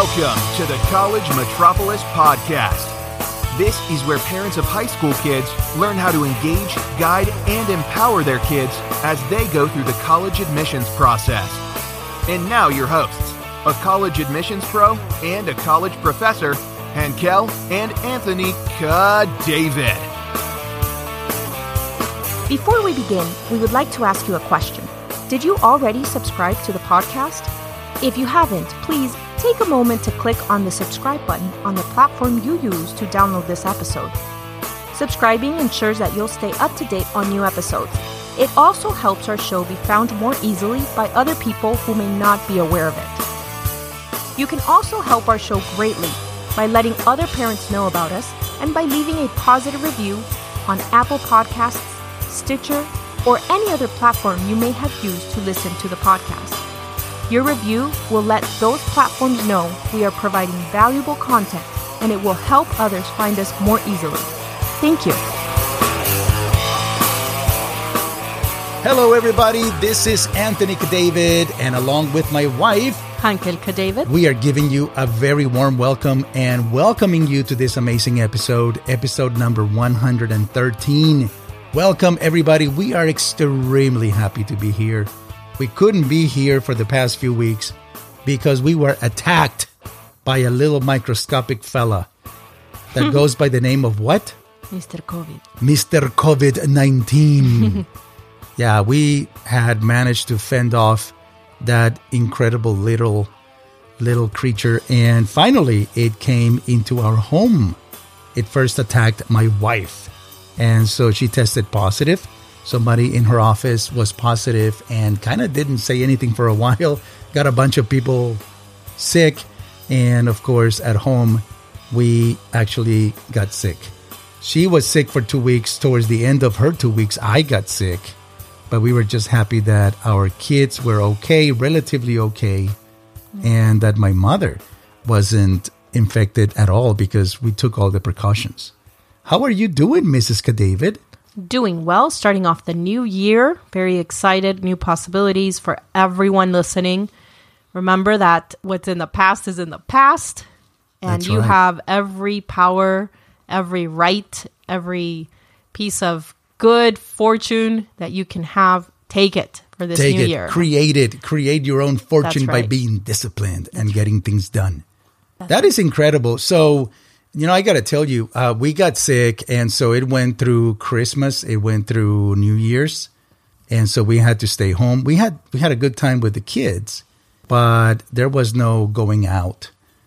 Welcome to the College Metropolis Podcast. This is where parents of high school kids learn how to engage, guide, and empower their kids as they go through the college admissions process. And now your hosts, a college admissions pro and a college professor, Henkel and Anthony David. Before we begin, we would like to ask you a question. Did you already subscribe to the podcast? If you haven't, please take a moment to click on the subscribe button on the platform you use to download this episode. Subscribing ensures that you'll stay up to date on new episodes. It also helps our show be found more easily by other people who may not be aware of it. You can also help our show greatly by letting other parents know about us and by leaving a positive review on Apple Podcasts, Stitcher, or any other platform you may have used to listen to the podcast. Your review will let those platforms know we are providing valuable content, and it will help others find us more easily. Thank you. Hello, everybody. This is Anthony David, and along with my wife, Henkel David, we are giving you a very warm welcome and welcoming you to this amazing episode number 113. Welcome, everybody. We are extremely happy to be here. We couldn't be here for the past few weeks because we were attacked by a little microscopic fella that goes by the name of what? Mr. COVID. Mr. COVID-19. Yeah, we had managed to fend off that incredible little creature, and finally it came into our home. It first attacked my wife, and so she tested positive. Somebody in her office was positive and kind of didn't say anything for a while. Got a bunch of people sick. And of course, at home, we actually got sick. She was sick for 2 weeks. Towards the end of her 2 weeks, I got sick. But we were just happy that our kids were okay, relatively okay. And that my mother wasn't infected at all because we took all the precautions. How are you doing, Mrs. David? Doing well, starting off the new year. Very excited, new possibilities for everyone listening. Remember that what's in the past is in the past. And That's you right. have every power, every right, every piece of good fortune that you can have. Take it for this new year. Create it. Create your own fortune by right. being disciplined and getting things done. That is incredible. So, I got to tell you, we got sick, and so it went through Christmas, it went through New Year's, and so we had to stay home. We had a good time with the kids, but there was no going out,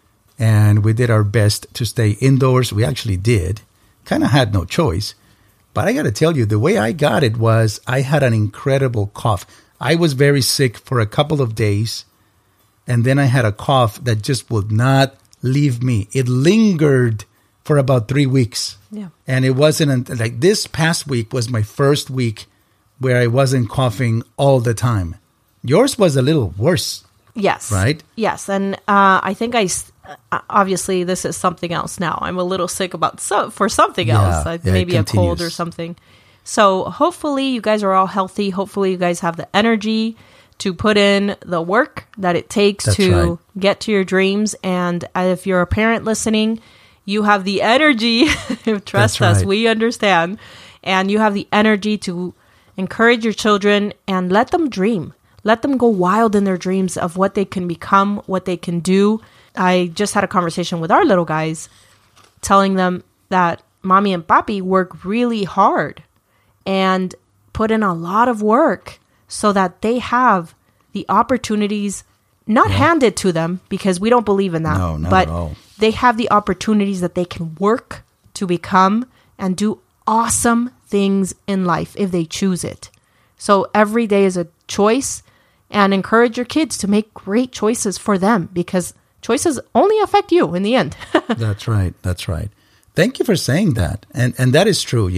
and we did our best to stay indoors. We actually did. Kind of had no choice, but I got to tell you, the way I got it was I had an incredible cough. I was very sick for a couple of days, and then I had a cough that just would not leave me. It lingered for about 3 weeks. Yeah. And it wasn't like this past week was my first week where I wasn't coughing all the time. Yours was a little worse. Yes. Right? Yes. And I think obviously this is something else now. I'm a little sick for something else. Maybe a cold or something. So hopefully you guys are all healthy. Hopefully you guys have the energy to put in the work that it takes to get to your dreams. And if you're a parent listening, you have the energy, trust us, we understand. And you have the energy to encourage your children and let them dream. Let them go wild in their dreams of what they can become, what they can do. I just had a conversation with our little guys telling them that mommy and papi work really hard and put in a lot of work so that they have the opportunities not handed to them, because we don't believe in that. No, not but at all. They have the opportunities that they can work to become and do awesome things in life if they choose it. So every day is a choice, and encourage your kids to make great choices for them, because choices only affect you in the end. That's right. That's right. Thank you for saying that. And that is true.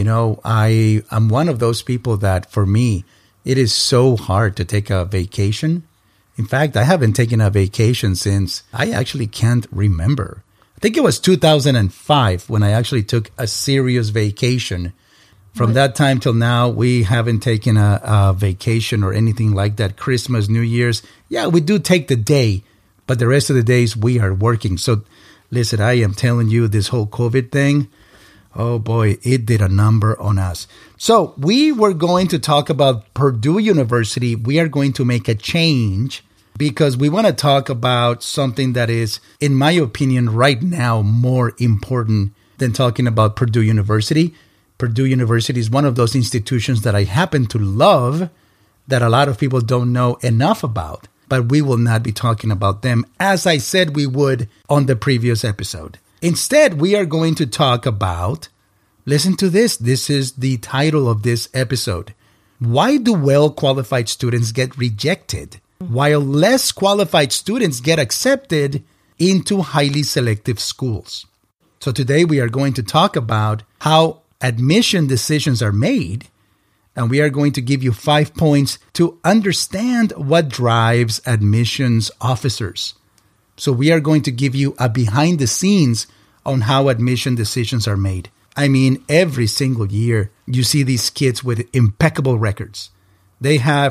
I'm one of those people that, for me, it is so hard to take a vacation. In fact, I haven't taken a vacation since I actually can't remember. I think it was 2005 when I actually took a serious vacation. From that time till now, we haven't taken a vacation or anything like that. Christmas, New Year's. Yeah, we do take the day, But the rest of the days we are working. So listen, I am telling you, this whole COVID thing, oh boy, it did a number on us. So we were going to talk about Purdue University. We are going to make a change because we want to talk about something that is, in my opinion, right now more important than talking about Purdue University. Purdue University is one of those institutions that I happen to love that a lot of people don't know enough about, but we will not be talking about them as I said we would on the previous episode. Instead, we are going to talk about, listen to this, this is the title of this episode. Why do well-qualified students get rejected, while less qualified students get accepted into highly selective schools? So today we are going to talk about how admission decisions are made, and we are going to give you 5 points to understand what drives admissions officers. So we are going to give you a behind the scenes on how admission decisions are made. I mean, every single year you see these kids with impeccable records. They are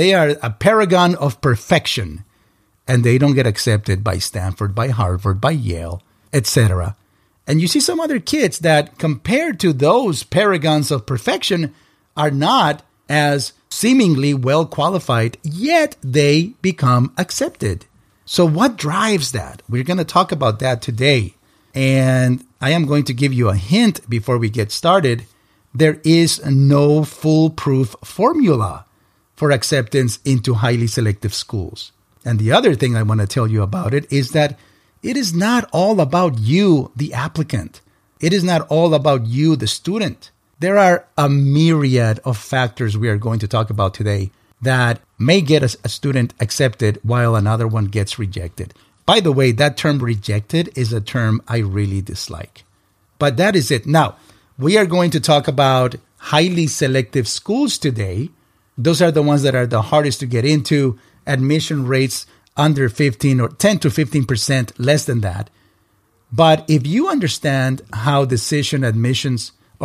a paragon of perfection, and they don't get accepted by Stanford, by Harvard, by Yale, etc. And you see some other kids that, compared to those paragons of perfection, are not as seemingly well qualified, yet they become accepted. So what drives that? We're going to talk about that today. And I am going to give you a hint before we get started. There is no foolproof formula for acceptance into highly selective schools. And the other thing I want to tell you about it is that it is not all about you, the applicant. It is not all about you, the student. There are a myriad of factors we are going to talk about today that may get a student accepted while another one gets rejected. By the way, that term rejected is a term I really dislike. But that is it. Now, we are going to talk about highly selective schools today. Those are the ones that are the hardest to get into. Admission rates under 15 or 10 to 15%, less than that. But if you understand how admission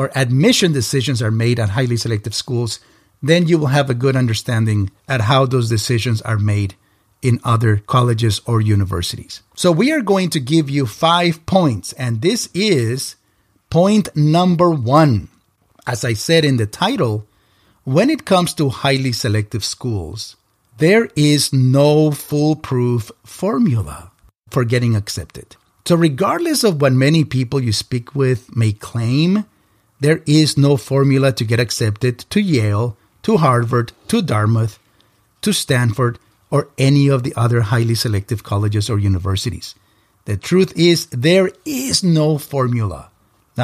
decisions are made at highly selective schools, then you will have a good understanding at how those decisions are made in other colleges or universities. So we are going to give you 5 points, and this is point number 1. As I said in the title, when it comes to highly selective schools, there is no foolproof formula for getting accepted. So regardless of what many people you speak with may claim, there is no formula to get accepted to Yale, to Harvard, to Dartmouth, to Stanford, or any of the other highly selective colleges or universities. The truth is, there is no formula. Now,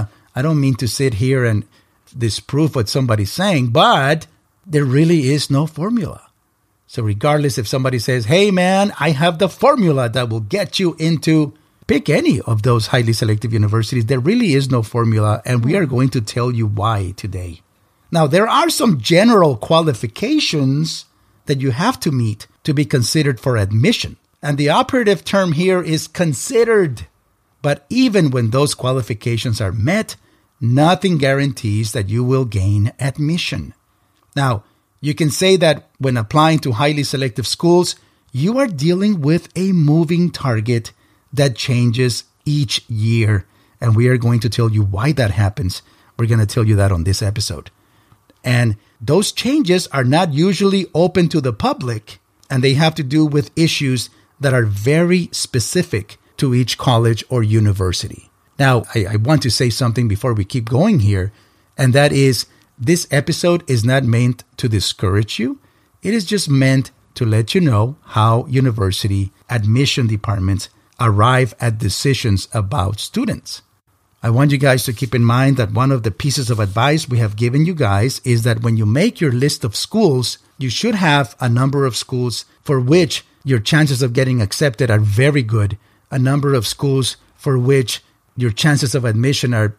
I don't mean to sit here and disprove what somebody's saying, but there really is no formula. So regardless if somebody says, hey man, I have the formula that will get you into, pick any of those highly selective universities, there really is no formula, and we are going to tell you why today. Now, there are some general qualifications that you have to meet to be considered for admission. And the operative term here is considered. But even when those qualifications are met, nothing guarantees that you will gain admission. Now, you can say that when applying to highly selective schools, you are dealing with a moving target that changes each year. And we are going to tell you why that happens. We're going to tell you that on this episode. And those changes are not usually open to the public, and they have to do with issues that are very specific to each college or university. Now, I want to say something before we keep going here, and that is, this episode is not meant to discourage you. It is just meant to let you know how university admission departments arrive at decisions about students. I want you guys to keep in mind that one of the pieces of advice we have given you guys is that when you make your list of schools, you should have a number of schools for which your chances of getting accepted are very good, a number of schools for which your chances of admission are,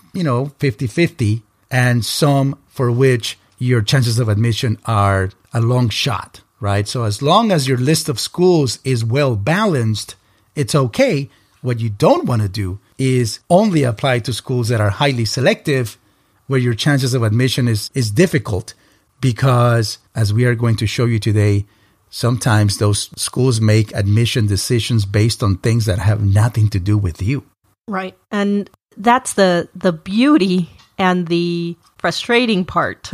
50-50, and some for which your chances of admission are a long shot, right? So as long as your list of schools is well balanced, it's okay. What you don't want to do is only apply to schools that are highly selective, where your chances of admission is difficult, because as we are going to show you today, sometimes those schools make admission decisions based on things that have nothing to do with you. Right. And that's the beauty and the frustrating part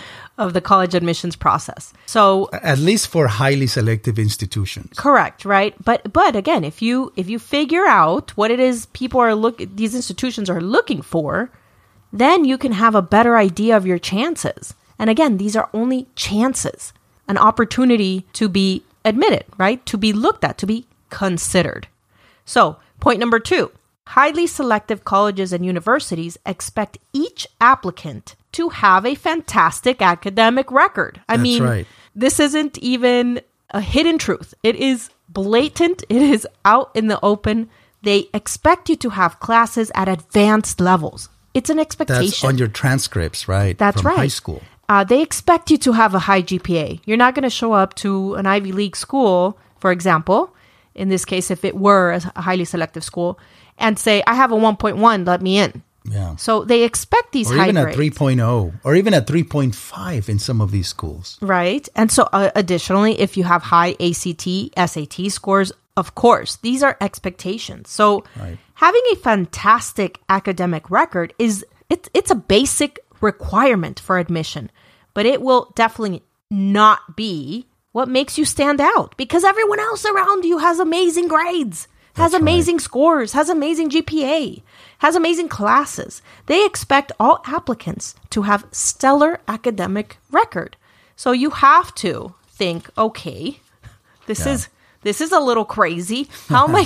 of the college admissions process. So at least for highly selective institutions. Correct, right? But again, if you figure out what it is these institutions are looking for, then you can have a better idea of your chances. And again, these are only chances, an opportunity to be admitted, right? To be looked at, to be considered. So, point number 2. Highly selective colleges and universities expect each applicant to have a fantastic academic record. I mean, right. This isn't even a hidden truth. It is blatant. It is out in the open. They expect you to have classes at advanced levels. It's an expectation. That's on your transcripts, right? That's from right. High school. They expect you to have a high GPA. You're not going to show up to an Ivy League school, for example, in this case, if it were a highly selective school, and say, I have a 1.1, let me in. Yeah. So they expect these high grades. Or even a 3.0, or even a 3.5 in some of these schools. Right. And so additionally, if you have high ACT, SAT scores, of course, these are expectations. So having a fantastic academic record it's a basic requirement for admission, but it will definitely not be what makes you stand out, because everyone else around you has amazing grades, has amazing scores, has amazing GPA, has amazing classes. They expect all applicants to have stellar academic record. So you have to think, okay, this is a little crazy. How am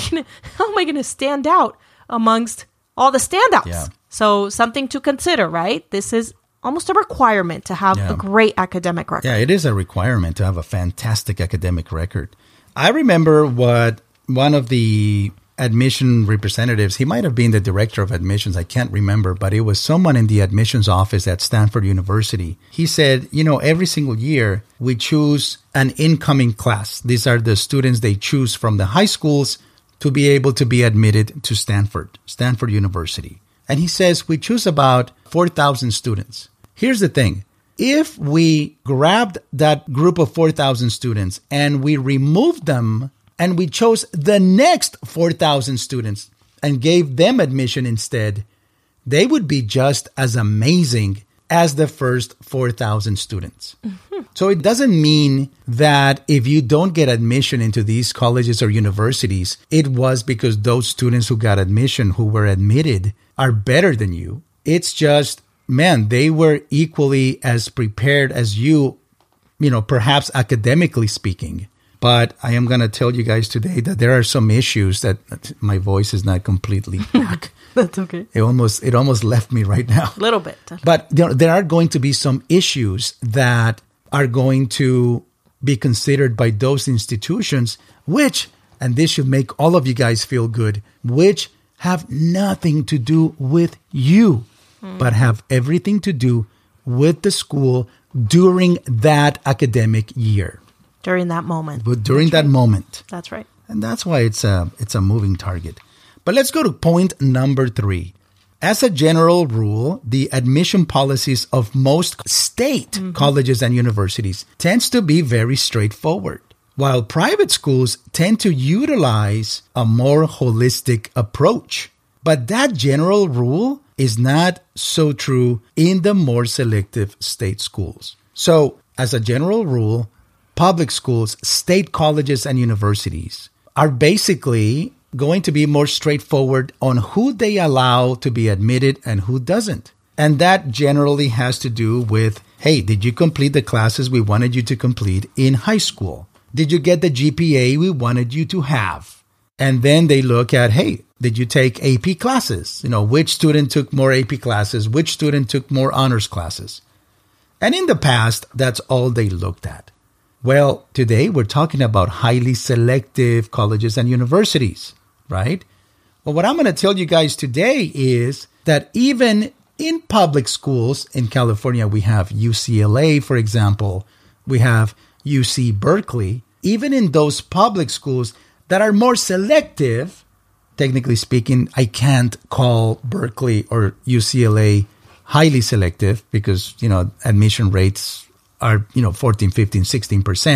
I going to stand out amongst all the standouts? Yeah. So something to consider, right? This is almost a requirement to have a great academic record. Yeah, it is a requirement to have a fantastic academic record. I remember what one of the admission representatives, he might have been the director of admissions, I can't remember, but it was someone in the admissions office at Stanford University. He said, every single year we choose an incoming class. These are the students they choose from the high schools to be able to be admitted to Stanford University. And he says we choose about 4,000 students. Here's the thing. If we grabbed that group of 4,000 students and we removed them and we chose the next 4,000 students and gave them admission instead, they would be just as amazing as the first 4,000 students. Mm-hmm. So it doesn't mean that if you don't get admission into these colleges or universities, it was because those students who got admission, who were admitted, are better than you. It's just, man, they were equally as prepared as you, perhaps academically speaking. But I am going to tell you guys today that there are some issues that my voice is not completely back. That's okay. It almost left me right now. A little bit. But there are going to be some issues that are going to be considered by those institutions, which, and this should make all of you guys feel good, which have nothing to do with you, but have everything to do with the school during that academic year. During that moment. But during that moment. That's right. And that's why it's a moving target. But let's go to point number 3. As a general rule, the admission policies of most state colleges and universities tends to be very straightforward, while private schools tend to utilize a more holistic approach. But that general rule is not so true in the more selective state schools. So, as a general rule, public schools, state colleges, and universities are basically going to be more straightforward on who they allow to be admitted and who doesn't. And that generally has to do with, hey, did you complete the classes we wanted you to complete in high school? Did you get the GPA we wanted you to have? And then they look at, hey, did you take AP classes? Which student took more AP classes? Which student took more honors classes? And in the past, that's all they looked at. Well, today we're talking about highly selective colleges and universities, right? Well, what I'm going to tell you guys today is that even in public schools in California, we have UCLA, for example, we have UC Berkeley. Even in those public schools that are more selective, technically speaking, I can't call Berkeley or UCLA highly selective because, admission rates are, 14, 15, 16%.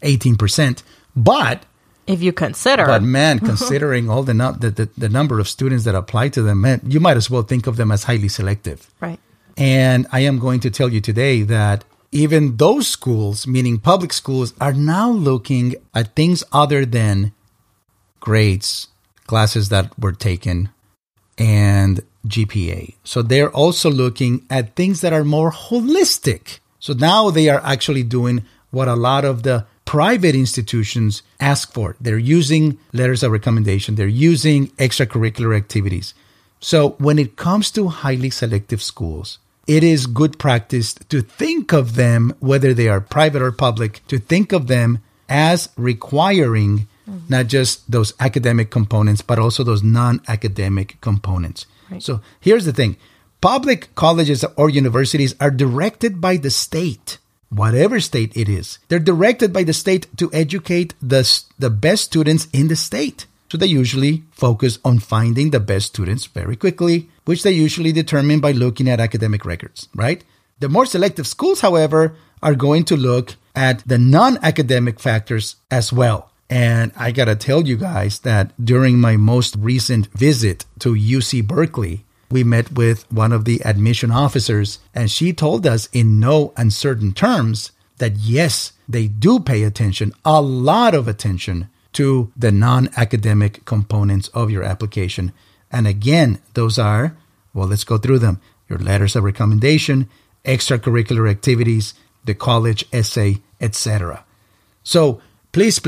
18%. But if you consider, but man, considering all the number of students that apply to them, man, you might as well think of them as highly selective. Right. And I am going to tell you today that even those schools, meaning public schools, are now looking at things other than grades, classes that were taken, and GPA. So they're also looking at things that are more holistic. So now they are actually doing what a lot of the private institutions ask for. They're using letters of recommendation. They're using extracurricular activities. So when it comes to highly selective schools, it is good practice to think of them, whether they are private or public, to think of them as requiring not just those academic components, but also those non-academic components. Right. So here's the thing. Public colleges or universities are directed by the state, whatever state it is. They're directed by the state to educate the best students in the state. So they usually focus on finding the best students very quickly, which they usually determine by looking at academic records, right? The more selective schools, however, are going to look at the non-academic factors as well. And I got to tell you guys that during my most recent visit to UC Berkeley, we met with one of the admission officers, and she told us in no uncertain terms that yes, they do pay attention, a lot of attention, to the non-academic components of your application. And again, those are, well, let's go through them. Your letters of recommendation, extracurricular activities, the college essay, etc. So please,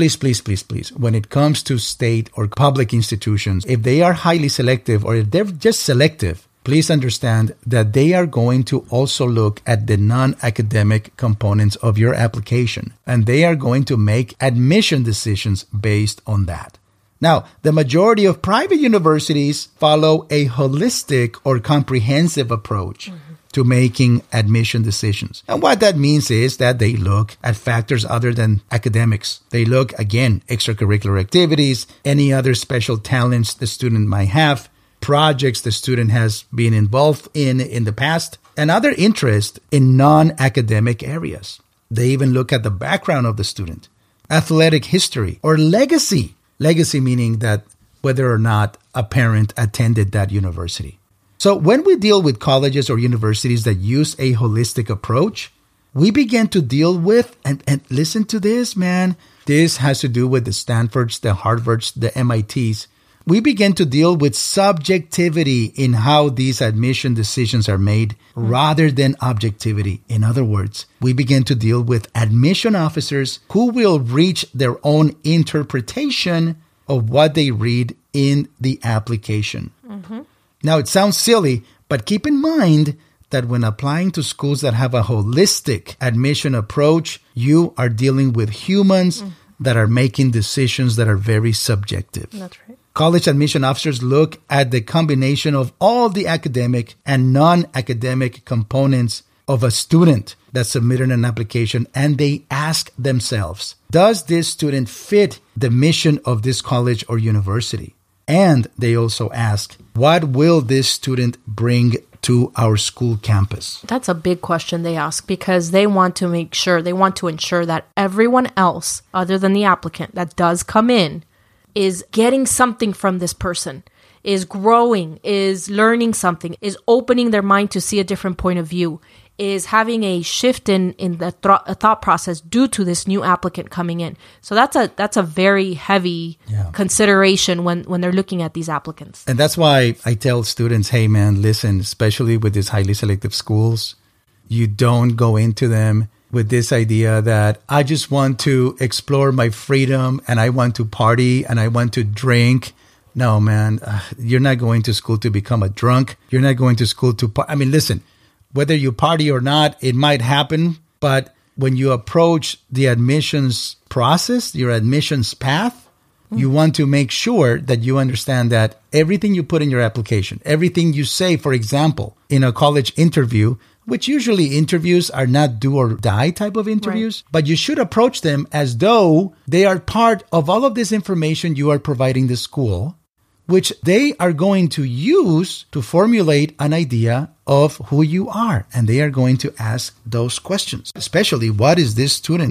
when it comes to state or public institutions, if they are highly selective or if they're just selective, please understand that they are going to also look at the non-academic components of your application, and they are going to make admission decisions based on that. Now, the majority of private universities follow a holistic or comprehensive approach to making admission decisions. And what that means is that they look at factors other than academics. They look, again, extracurricular activities, any other special talents the student might have, projects the student has been involved in the past, and other interests in non-academic areas. They even look at the background of the student, athletic history, or legacy. Legacy meaning that whether or not a parent attended that university. So when we deal with colleges or universities that use a holistic approach, we begin to deal with, and listen to this, man, this has to do with the Stanfords, the Harvards, the MITs. We begin to deal with subjectivity in how these admission decisions are made rather than objectivity. In other words, we begin to deal with admission officers who will reach their own interpretation of what they read in the application. Now, it sounds silly, but keep in mind that when applying to schools that have a holistic admission approach, you are dealing with humans that are making decisions that are very subjective. That's right. College admission officers look at the combination of all the academic and non-academic components of a student that submitted an application, and they ask themselves, does this student fit the mission of this college or university? And they also ask, what will this student bring to our school campus? That's a big question they ask because they want to ensure that everyone else other than the applicant that does come in is getting something from this person, is growing, is learning something, is opening their mind to see a different point of view, is having a shift in the thought process due to this new applicant coming in. So that's a very heavy consideration when they're looking at these applicants. And that's why I tell students, hey man, listen, especially with these highly selective schools, you don't go into them with this idea that I just want to explore my freedom and I want to party and I want to drink. No, man, you're not going to school to become a drunk. You're not going to school to listen, whether you party or not, it might happen. But when you approach the admissions process, your admissions path, you want to make sure that you understand that everything you put in your application, everything you say, for example, in a college interview, which usually interviews are not do or die type of interviews, but you should approach them as though they are part of all of this information you are providing the school, which they are going to use to formulate an idea of who you are. And they are going to ask those questions, especially what is this student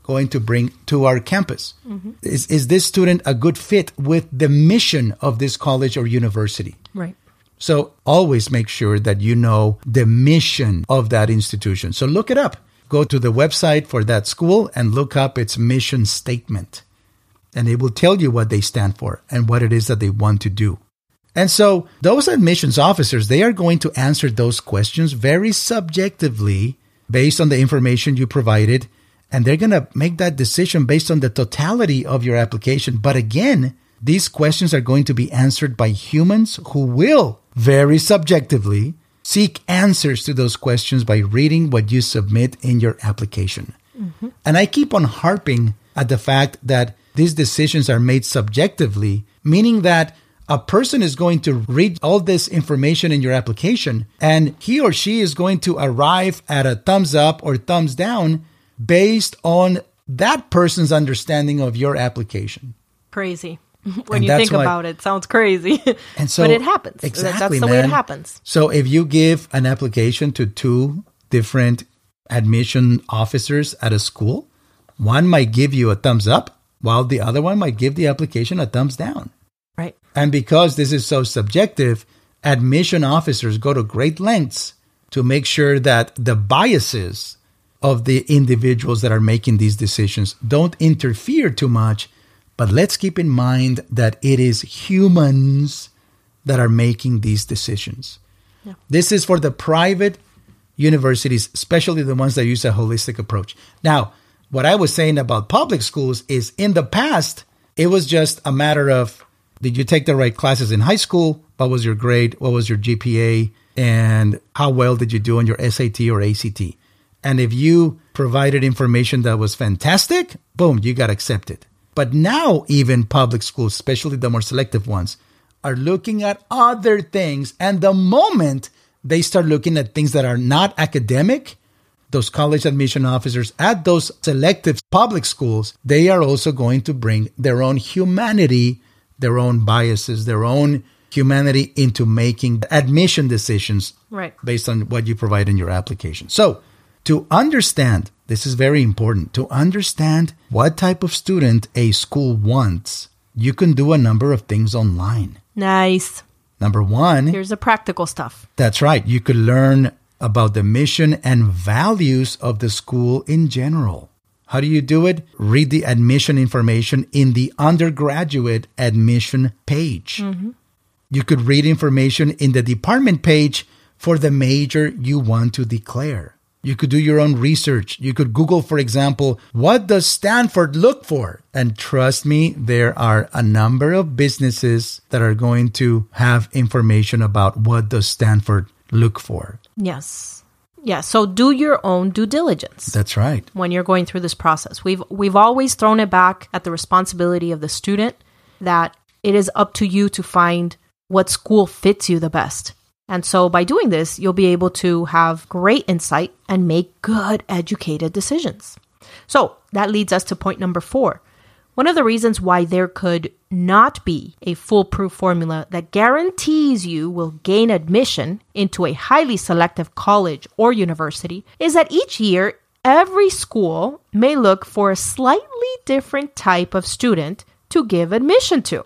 going to bring to our campus? Mm-hmm. Is this student a good fit with the mission of this college or university? Right. So always make sure that you know the mission of that institution. So look it up. Go to the website for that school and look up its mission statement. And it will tell you what they stand for and what it is that they want to do. And so those admissions officers, they are going to answer those questions very subjectively based on the information you provided. And they're going to make that decision based on the totality of your application. But again, these questions are going to be answered by humans who will very subjectively seek answers to those questions by reading what you submit in your application. Mm-hmm. And I keep on harping at the fact that these decisions are made subjectively, meaning that a person is going to read all this information in your application, and he or she is going to arrive at a thumbs up or thumbs down based on that person's understanding of your application. Crazy. When you think about it, sounds crazy. And so, but it happens. Exactly, that's the way it happens. So if you give an application to 2 different admission officers at a school, one might give you a thumbs up, while the other one might give the application a thumbs down. Right. And because this is so subjective, admission officers go to great lengths to make sure that the biases of the individuals that are making these decisions don't interfere too much. But let's keep in mind that it is humans that are making these decisions. Yeah. This is for the private universities, especially the ones that use a holistic approach. Now, what I was saying about public schools is in the past, it was just a matter of, did you take the right classes in high school? What was your grade? What was your GPA? And how well did you do on your SAT or ACT? And if you provided information that was fantastic, boom, you got accepted. But now even public schools, especially the more selective ones, are looking at other things. And the moment they start looking at things that are not academic, those college admission officers at those selective public schools, they are also going to bring their own humanity, their own biases, their own humanity into making admission decisions based on what you provide in your application. So to understand, this is very important, to understand what type of student a school wants, you can do a number of things online. Nice. Number one, here's the practical stuff. That's right. You could learn about the mission and values of the school in general. How do you do it? Read the admission information in the undergraduate admission page. Mm-hmm. You could read information in the department page for the major you want to declare. You could do your own research. You could Google, for example, what does Stanford look for? And trust me, there are a number of businesses that are going to have information about what does Stanford look for. Yes. Yeah. So do your own due diligence. That's right. When you're going through this process. We've always thrown it back at the responsibility of the student that it is up to you to find what school fits you the best. And so by doing this, you'll be able to have great insight and make good educated decisions. So that leads us to point number 4. One of the reasons why there could not be a foolproof formula that guarantees you will gain admission into a highly selective college or university is that each year, every school may look for a slightly different type of student to give admission to.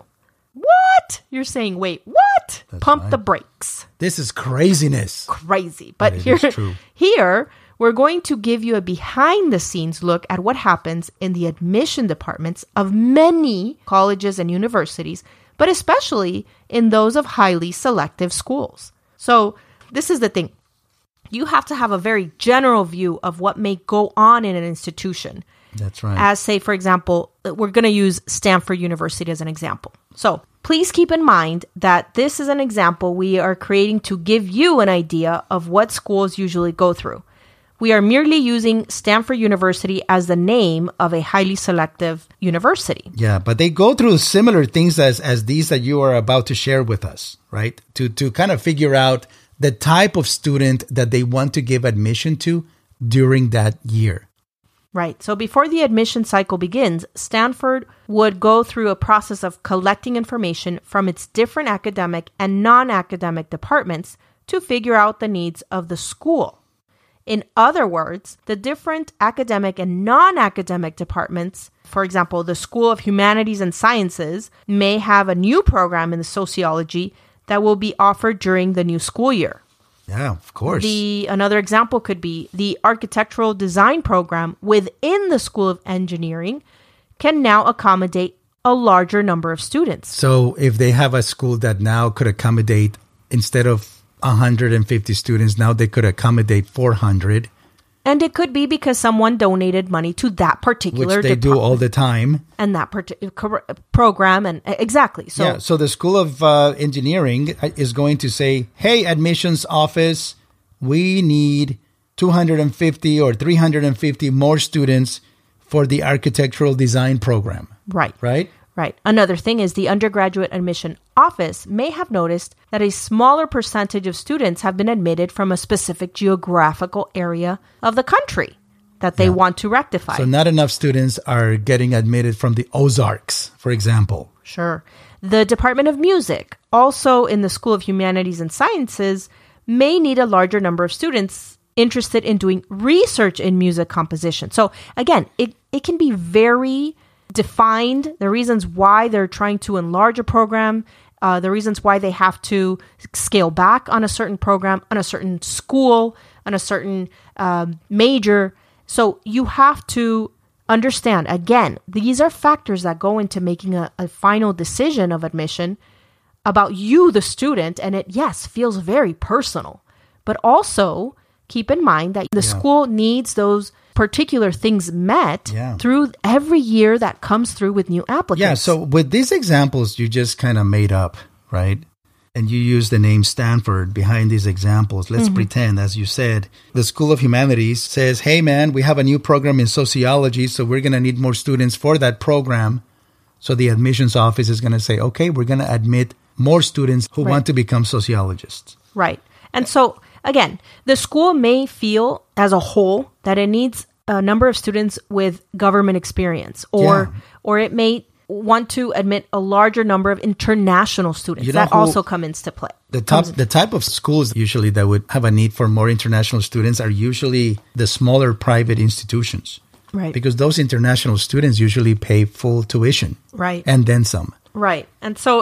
What? You're saying, wait, what? That's Pump right. the brakes. This is craziness. Crazy. But here, we're going to give you a behind-the-scenes look at what happens in the admission departments of many colleges and universities, but especially in those of highly selective schools. So this is the thing. You have to have a very general view of what may go on in an institution. That's right. As, say, for example, we're going to use Stanford University as an example. So please keep in mind that this is an example we are creating to give you an idea of what schools usually go through. We are merely using Stanford University as the name of a highly selective university. Yeah, but they go through similar things as these that you are about to share with us, right? To kind of figure out the type of student that they want to give admission to during that year. Right. So before the admission cycle begins, Stanford would go through a process of collecting information from its different academic and non-academic departments to figure out the needs of the school. In other words, the different academic and non-academic departments, for example, the School of Humanities and Sciences, may have a new program in the sociology that will be offered during the new school year. Yeah, of course. Another example could be the architectural design program within the School of Engineering can now accommodate a larger number of students. So if they have a school that now could accommodate, instead of 150 students, now they could accommodate 400. And it could be because someone donated money to that particular which they do all the time. And that particular program. And exactly. So the School of Engineering is going to say, hey, admissions office, we need 250 or 350 more students for the architectural design program. Right. Right? Right. Another thing is the undergraduate admission office may have noticed that a smaller percentage of students have been admitted from a specific geographical area of the country that they want to rectify. So not enough students are getting admitted from the Ozarks, for example. Sure. The Department of Music, also in the School of Humanities and Sciences, may need a larger number of students interested in doing research in music composition. So again, it can be very defined, the reasons why they're trying to enlarge a program, the reasons why they have to scale back on a certain program, on a certain school, on a certain major. So you have to understand, again, these are factors that go into making a final decision of admission about you, the student, and it, yes, feels very personal. But also keep in mind that the school needs those particular things met through every year that comes through with new applicants. Yeah, so with these examples you just kind of made up, right? And you use the name Stanford behind these examples. Let's pretend, as you said, the School of Humanities says, hey man, we have a new program in sociology, so we're going to need more students for that program. So the admissions office is going to say, okay, we're going to admit more students who want to become sociologists. Right. And so, again, the school may feel as a whole that it needs a number of students with government experience, or it may want to admit a larger number of international students that also come into play. The type of schools usually that would have a need for more international students are usually the smaller private institutions. Right. Because those international students usually pay full tuition. Right. And then some. Right. And so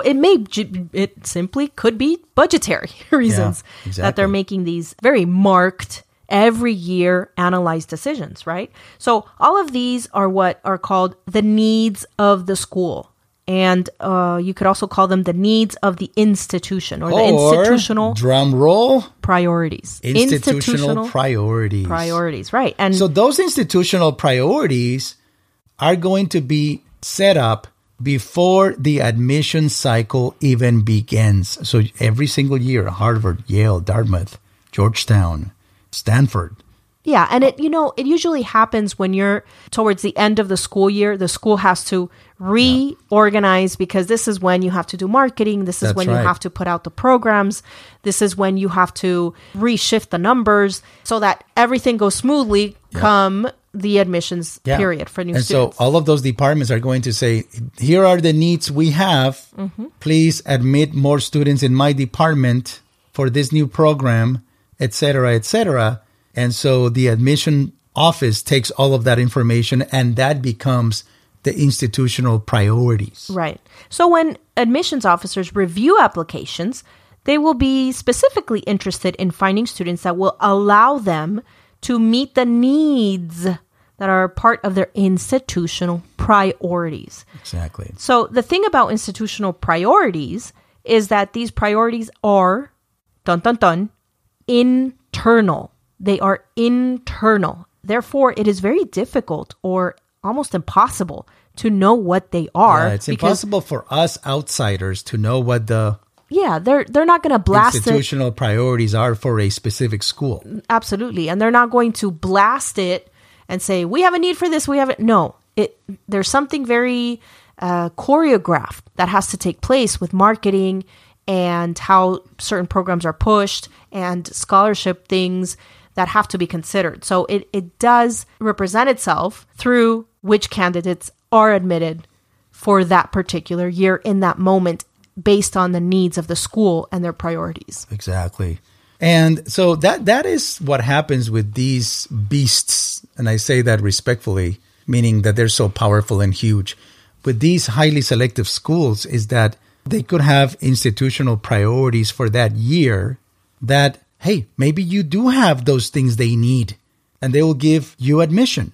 it simply could be budgetary reasons that they're making these very marked, every year analyzed decisions, right? So all of these are what are called the needs of the school. And you could also call them the needs of the institution, or the institutional drum roll priorities. Institutional priorities. Priorities, right. And so those institutional priorities are going to be set up before the admission cycle even begins. So every single year, Harvard, Yale, Dartmouth, Georgetown, Stanford. Yeah, and it usually happens when you're towards the end of the school year. The school has to reorganize because this is when you have to do marketing. This is when you have to put out the programs. This is when you have to reshift the numbers so that everything goes smoothly come the admissions period for new students. So all of those departments are going to say, here are the needs we have. Please admit more students in my department for this new program, et cetera, et cetera. And so the admission office takes all of that information, and that becomes the institutional priorities. Right. So when admissions officers review applications, they will be specifically interested in finding students that will allow them to meet the needs that are part of their institutional priorities. Exactly. So the thing about institutional priorities is that these priorities are, internal. They are internal. Therefore, it is very difficult or almost impossible to know what they are. Yeah, it's impossible for us outsiders to know what the they're not going to blast institutional priorities are for a specific school. Absolutely. And they're not going to blast it and say, we have a need for this, we have it. No, there's something very choreographed that has to take place with marketing and how certain programs are pushed and scholarship things that have to be considered. So it does represent itself through which candidates are admitted for that particular year in that moment based on the needs of the school and their priorities. Exactly. And so that is what happens with these beasts. And I say that respectfully, meaning that they're so powerful and huge. With these highly selective schools is that they could have institutional priorities for that year that, hey, maybe you do have those things they need and they will give you admission.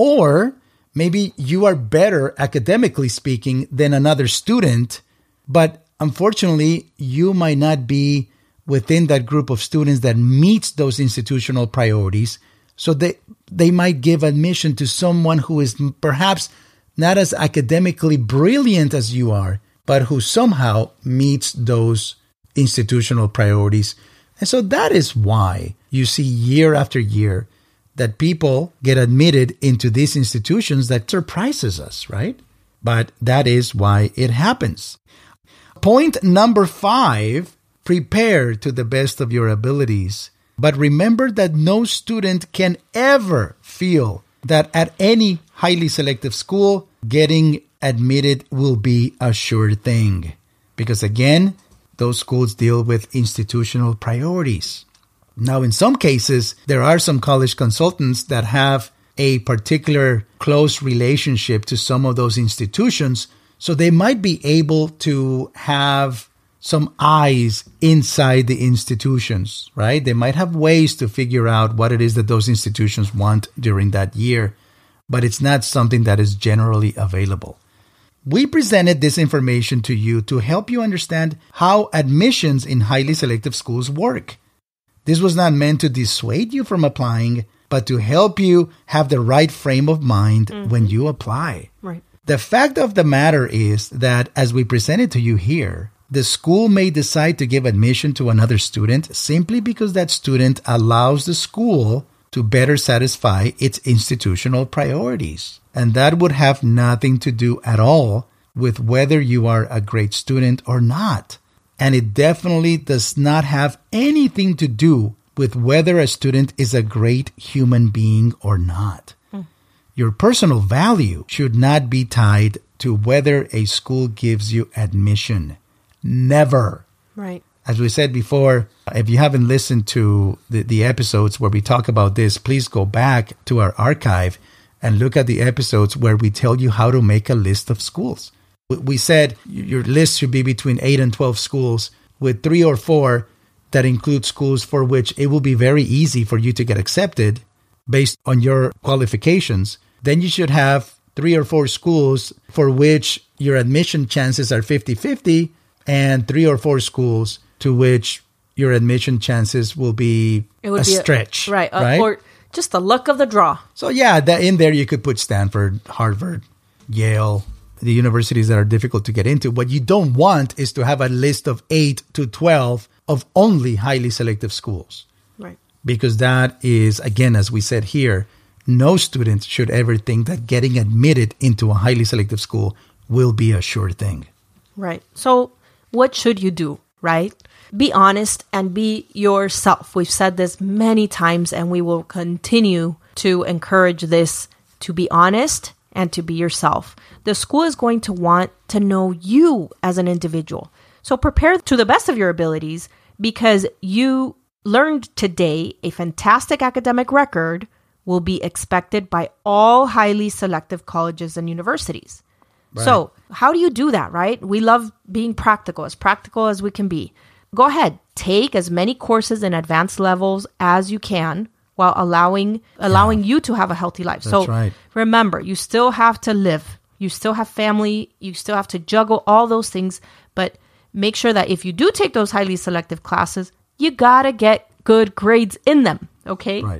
Or maybe you are better academically speaking than another student, but unfortunately, you might not be within that group of students that meets those institutional priorities. So they might give admission to someone who is perhaps not as academically brilliant as you are, but who somehow meets those institutional priorities. And so that is why you see year after year that people get admitted into these institutions that surprises us, right? But that is why it happens. Point number 5, prepare to the best of your abilities. But remember that no student can ever feel that at any highly selective school, getting admitted will be a sure thing. Because again, those schools deal with institutional priorities. Now, in some cases, there are some college consultants that have a particular close relationship to some of those institutions, so they might be able to have some eyes inside the institutions, right? They might have ways to figure out what it is that those institutions want during that year, but it's not something that is generally available. We presented this information to you to help you understand how admissions in highly selective schools work. This was not meant to dissuade you from applying, but to help you have the right frame of mind when you apply. Right. The fact of the matter is that, as we presented to you here, the school may decide to give admission to another student simply because that student allows the school to better satisfy its institutional priorities. And that would have nothing to do at all with whether you are a great student or not. And it definitely does not have anything to do with whether a student is a great human being or not. Your personal value should not be tied to whether a school gives you admission. Never. Right. As we said before, if you haven't listened to the episodes where we talk about this, please go back to our archive and look at the episodes where we tell you how to make a list of schools. We said your list should be between 8 and 12 schools, with 3 or 4 that include schools for which it will be very easy for you to get accepted based on your qualifications. Then you should have 3 or 4 schools for which your admission chances are 50-50, and 3 or 4 schools to which your admission chances will be a stretch. Right. Or just the luck of the draw. So yeah, in there you could put Stanford, Harvard, Yale, the universities that are difficult to get into. What you don't want is to have a list of 8 to 12 of only highly selective schools. Right. Because that is, again, as we said here, no student should ever think that getting admitted into a highly selective school will be a sure thing. Right. So what should you do, right? Be honest and be yourself. We've said this many times, and we will continue to encourage this, to be honest and to be yourself. The school is going to want to know you as an individual. So prepare to the best of your abilities, because you learned today a fantastic academic record will be expected by all highly selective colleges and universities. Right. So how do you do that, right? We love being practical as we can be. Go ahead, take as many courses in advanced levels as you can while allowing you to have a healthy life. That's right. Remember, you still have to live. You still have family. You still have to juggle all those things. But make sure that if you do take those highly selective classes, you got to get good grades in them, okay? Right.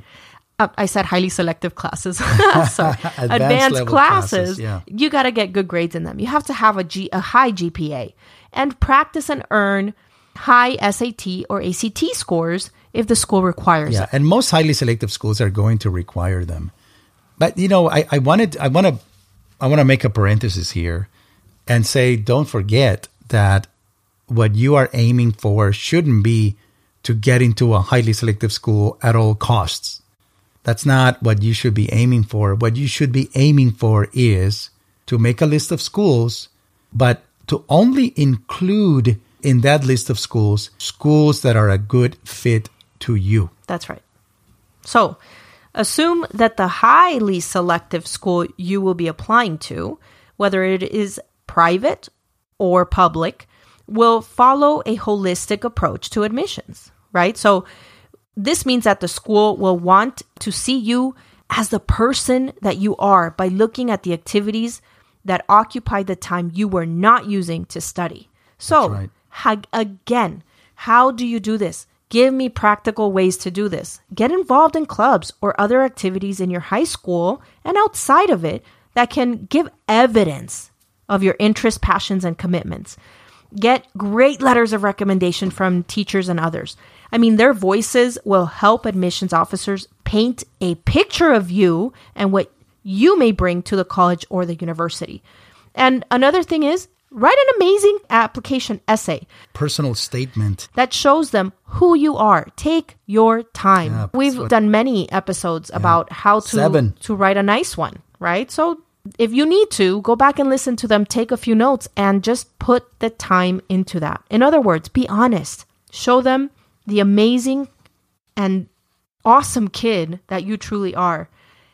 I said highly selective classes. So advanced classes, yeah. You got to get good grades in them. You have to have a high GPA and practice and earn high SAT or ACT scores if the school requires it. And most highly selective schools are going to require them. But I want to make a parenthesis here and say, don't forget that what you are aiming for shouldn't be to get into a highly selective school at all costs. That's not what you should be aiming for. What you should be aiming for is to make a list of schools, but to only include in that list of schools that are a good fit to you. That's right. So, assume that the highly selective school you will be applying to, whether it is private or public, will follow a holistic approach to admissions, right? So this means that the school will want to see you as the person that you are by looking at the activities that occupy the time you were not using to study. So again, how do you do this? Give me practical ways to do this. Get involved in clubs or other activities in your high school and outside of it that can give evidence of your interests, passions, and commitments. Get great letters of recommendation from teachers and others. I mean, their voices will help admissions officers paint a picture of you and what you may bring to the college or the university. And another thing is, write an amazing application essay. Personal statement. That shows them who you are. Take your time. Yeah, we've done many episodes about how to write a nice one, right? So if you need to, go back and listen to them, take a few notes, and just put the time into that. In other words, be honest. Show them the amazing and awesome kid that you truly are.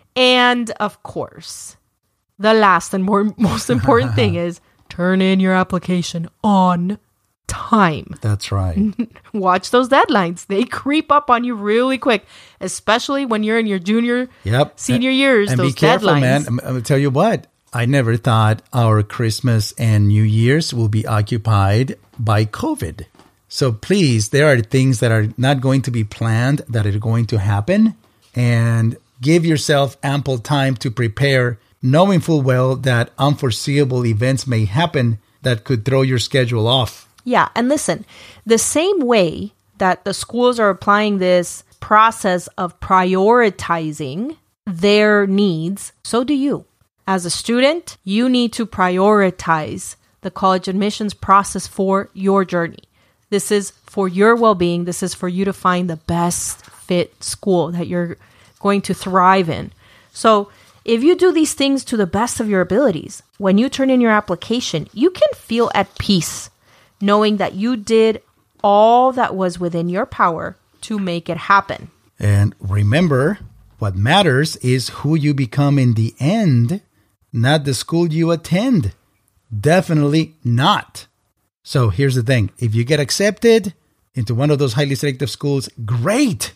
And of course, the last and most important thing is turn in your application on time. That's right. Watch those deadlines. They creep up on you really quick, especially when you're in your senior years. And those be careful, deadlines. man. I'm going to tell you what. I never thought our Christmas and New Year's will be occupied by COVID. So please, there are things that are not going to be planned that are going to happen. And give yourself ample time to prepare, knowing full well that unforeseeable events may happen that could throw your schedule off. Yeah, and listen, the same way that the schools are applying this process of prioritizing their needs, so do you. As a student, you need to prioritize the college admissions process for your journey. This is for your well-being. This is for you to find the best fit school that you're going to thrive in. So if you do these things to the best of your abilities, when you turn in your application, you can feel at peace knowing that you did all that was within your power to make it happen. And remember, what matters is who you become in the end, not the school you attend. Definitely not. So here's the thing. If you get accepted into one of those highly selective schools, great.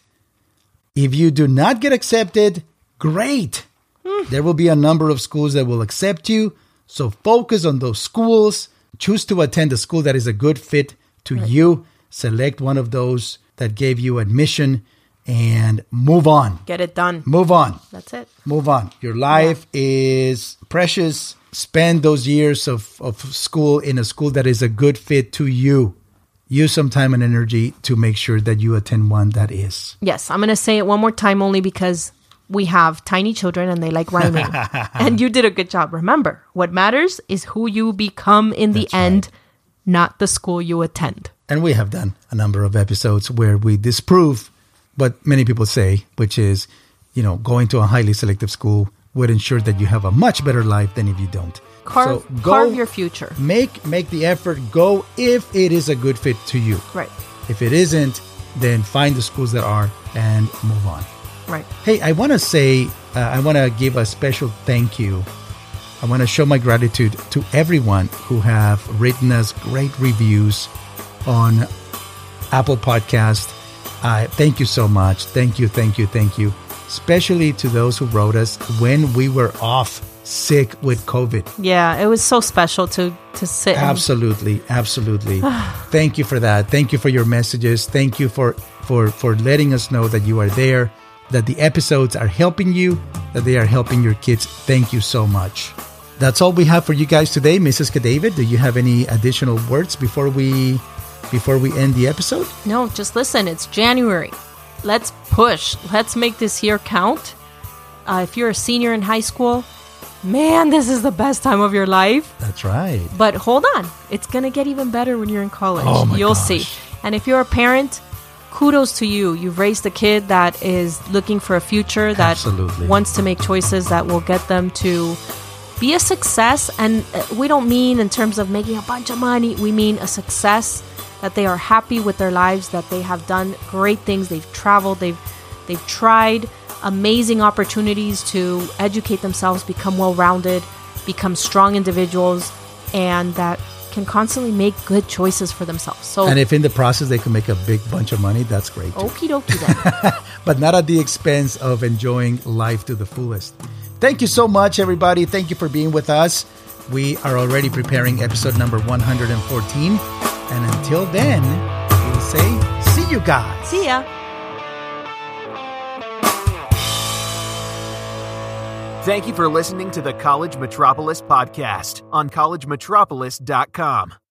If you do not get accepted, great. There will be a number of schools that will accept you. So focus on those schools. Choose to attend a school that is a good fit to you. Select one of those that gave you admission and move on. Get it done. Move on. That's it. Move on. Your life is precious. Spend those years of school in a school that is a good fit to you. Use some time and energy to make sure that you attend one that is. Yes, I'm going to say it one more time only because we have tiny children and they like rhyming. And you did a good job. Remember, what matters is who you become in the end, not the school you attend. And we have done a number of episodes where we disprove what many people say, which is, going to a highly selective school would ensure that you have a much better life than if you don't. Carve your future. Make the effort. Go if it is a good fit to you. Right. If it isn't, then find the schools that are and move on. Right. Hey, I want to say, I want to give a special thank you. I want to show my gratitude to everyone who have written us great reviews on Apple Podcast. Thank you so much. Thank you. Especially to those who wrote us when we were off sick with COVID. Yeah, it was so special to sit. Absolutely. Thank you for that. Thank you for your messages. Thank you for letting us know that you are there, that the episodes are helping you, that they are helping your kids. Thank you so much. That's all we have for you guys today. Mrs. Kadavid, do you have any additional words before we end the episode? No, just listen. It's January. Let's push. Let's make this year count. If you're a senior in high school, man, this is the best time of your life. That's right. But hold on. It's going to get even better when you're in college. Oh my You'll gosh. see. And if you're a parent, kudos to you. You've raised a kid that is looking for a future, that wants to make choices that will get them to be a success. And we don't mean in terms of making a bunch of money. We mean a success that they are happy with their lives, that they have done great things. They've traveled, they've tried amazing opportunities to educate themselves, become well-rounded, become strong individuals, and that can constantly make good choices for themselves. So, and if in the process they can make a big bunch of money, that's great too. Okie dokie then. But not at the expense of enjoying life to the fullest. Thank you so much, everybody. Thank you for being with us. We are already preparing episode number 114. And until then, we'll say, see you guys. See ya. Thank you for listening to the College Metropolis podcast on collegemetropolis.com.